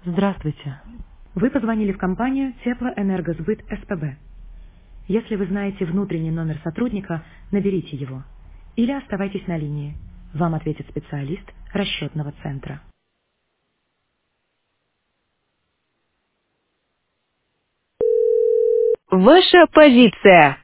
Здравствуйте. Вы позвонили в компанию Теплоэнергосбыт СПБ. Если вы знаете внутренний номер сотрудника, наберите его. Или оставайтесь на линии. Вам ответит специалист расчетного центра. Ваша позиция.